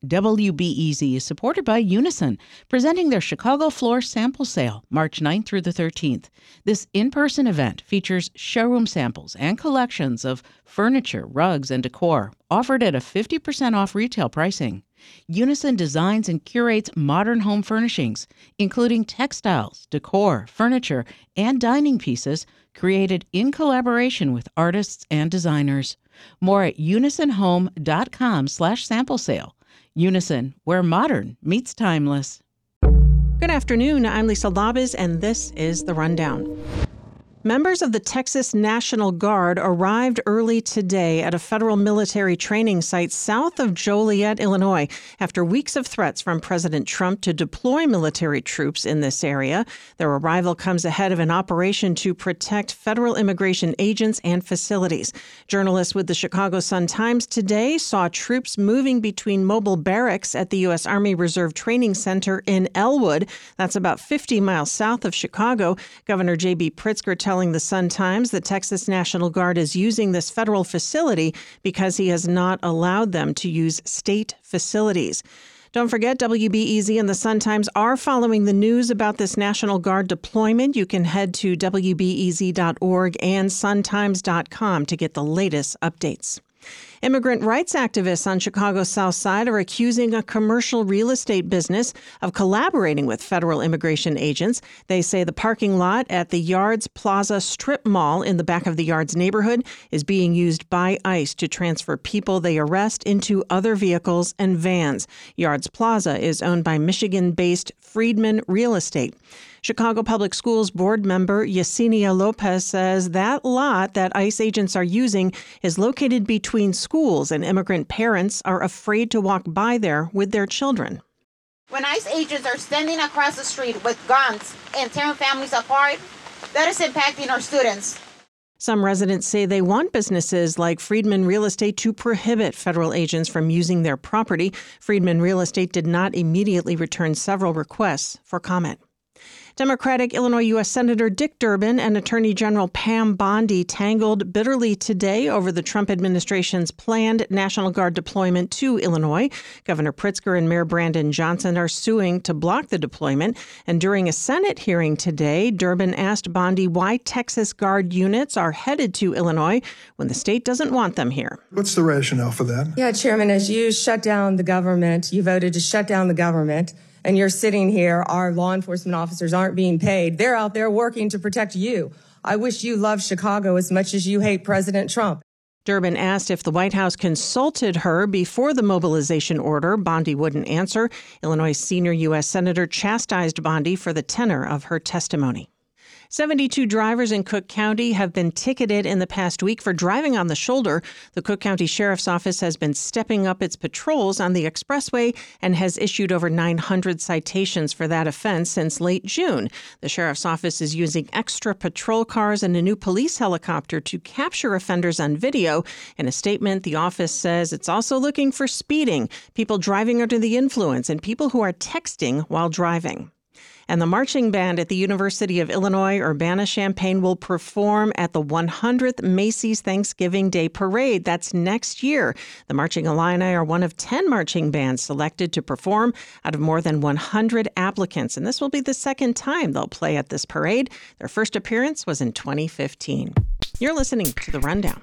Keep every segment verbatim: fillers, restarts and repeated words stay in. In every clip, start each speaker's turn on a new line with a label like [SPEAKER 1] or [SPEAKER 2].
[SPEAKER 1] W B E Z is supported by Unison, presenting their Chicago Floor Sample Sale, March ninth through the thirteenth. This in-person event features showroom samples and collections of furniture, rugs, and decor, offered at a fifty percent off retail pricing. Unison designs and curates modern home furnishings, including textiles, decor, furniture, and dining pieces created in collaboration with artists and designers. More at unisonhome.com slash sample sale. Unison, where modern meets timeless.
[SPEAKER 2] Good afternoon. I'm Lisa Labez, and this is The Rundown. Members of the Texas National Guard arrived early today at a federal military training site south of Joliet, Illinois, after weeks of threats from President Trump to deploy military troops in this area. Their arrival comes ahead of an operation to protect federal immigration agents and facilities. Journalists with the Chicago Sun-Times today saw troops moving between mobile barracks at the U S Army Reserve Training Center in Elwood. That's about fifty miles south of Chicago. Governor J B Pritzker telling the Sun-Times that Texas National Guard is using this federal facility because he has not allowed them to use state facilities. Don't forget, W B E Z and the Sun-Times are following the news about this National Guard deployment. You can head to W B E Z dot org and sun times dot com to get the latest updates. Immigrant rights activists on Chicago's South Side are accusing a commercial real estate business of collaborating with federal immigration agents. They say the parking lot at the Yards Plaza Strip Mall in the back of the Yards neighborhood is being used by ICE to transfer people they arrest into other vehicles and vans. Yards Plaza is owned by Michigan-based Friedman Real Estate. Chicago Public Schools board member Yesenia Lopez says that lot that ICE agents are using is located between schools, and immigrant parents are afraid to walk by there with their children.
[SPEAKER 3] When ICE agents are standing across the street with guns and tearing families apart, that is impacting our students.
[SPEAKER 2] Some residents say they want businesses like Friedman Real Estate to prohibit federal agents from using their property. Friedman Real Estate did not immediately return several requests for comment. Democratic Illinois U S Senator Dick Durbin and Attorney General Pam Bondi tangled bitterly today over the Trump administration's planned National Guard deployment to Illinois. Governor Pritzker and Mayor Brandon Johnson are suing to block the deployment. And during a Senate hearing today, Durbin asked Bondi why Texas Guard units are headed to Illinois when the state doesn't want them here.
[SPEAKER 4] What's the rationale for that?
[SPEAKER 5] Yeah, Chairman, as you shut down the government, you voted to shut down the government. And you're sitting here, our law enforcement officers aren't being paid. They're out there working to protect you. I wish you loved Chicago as much as you hate President Trump.
[SPEAKER 2] Durbin asked if the White House consulted her before the mobilization order. Bondi wouldn't answer. Illinois senior U S Senator chastised Bondi for the tenor of her testimony. seventy-two drivers in Cook County have been ticketed in the past week for driving on the shoulder. The Cook County Sheriff's Office has been stepping up its patrols on the expressway and has issued over nine hundred citations for that offense since late June. The Sheriff's Office is using extra patrol cars and a new police helicopter to capture offenders on video. In a statement, the office says it's also looking for speeding, people driving under the influence, and people who are texting while driving. And the marching band at the University of Illinois Urbana-Champaign will perform at the one hundredth Macy's Thanksgiving Day Parade. That's next year. The Marching Illini are one of ten marching bands selected to perform out of more than one hundred applicants. And this will be the second time they'll play at this parade. Their first appearance was in twenty fifteen. You're listening to The Rundown.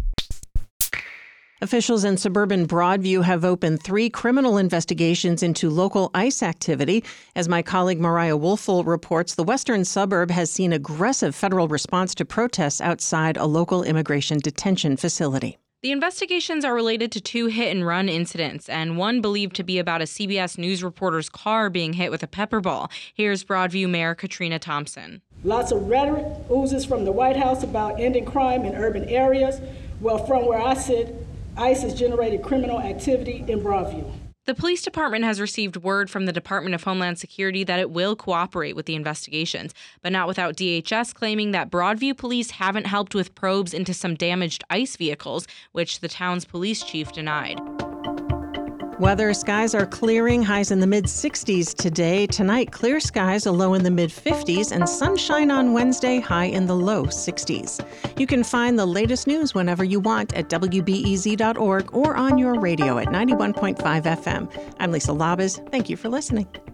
[SPEAKER 2] Officials in suburban Broadview have opened three criminal investigations into local ICE activity. As my colleague Mariah Woelfel reports, the western suburb has seen aggressive federal response to protests outside a local immigration detention facility.
[SPEAKER 6] The investigations are related to two hit-and-run incidents, and one believed to be about a C B S News reporter's car being hit with a pepper ball. Here's Broadview Mayor Katrina Thompson.
[SPEAKER 7] Lots of rhetoric oozes from the White House about ending crime in urban areas. Well, from where I sit, ICE has generated criminal activity in Broadview.
[SPEAKER 6] The police department has received word from the Department of Homeland Security that it will cooperate with the investigations, but not without D H S claiming that Broadview police haven't helped with probes into some damaged ICE vehicles, which the town's police chief denied.
[SPEAKER 2] Weather, skies are clearing, highs in the mid sixties today. Tonight, clear skies, a low in the mid fifties, and sunshine on Wednesday, high in the low sixties. You can find the latest news whenever you want at W B E Z dot org or on your radio at ninety-one point five F M. I'm Lisa Labuz. Thank you for listening.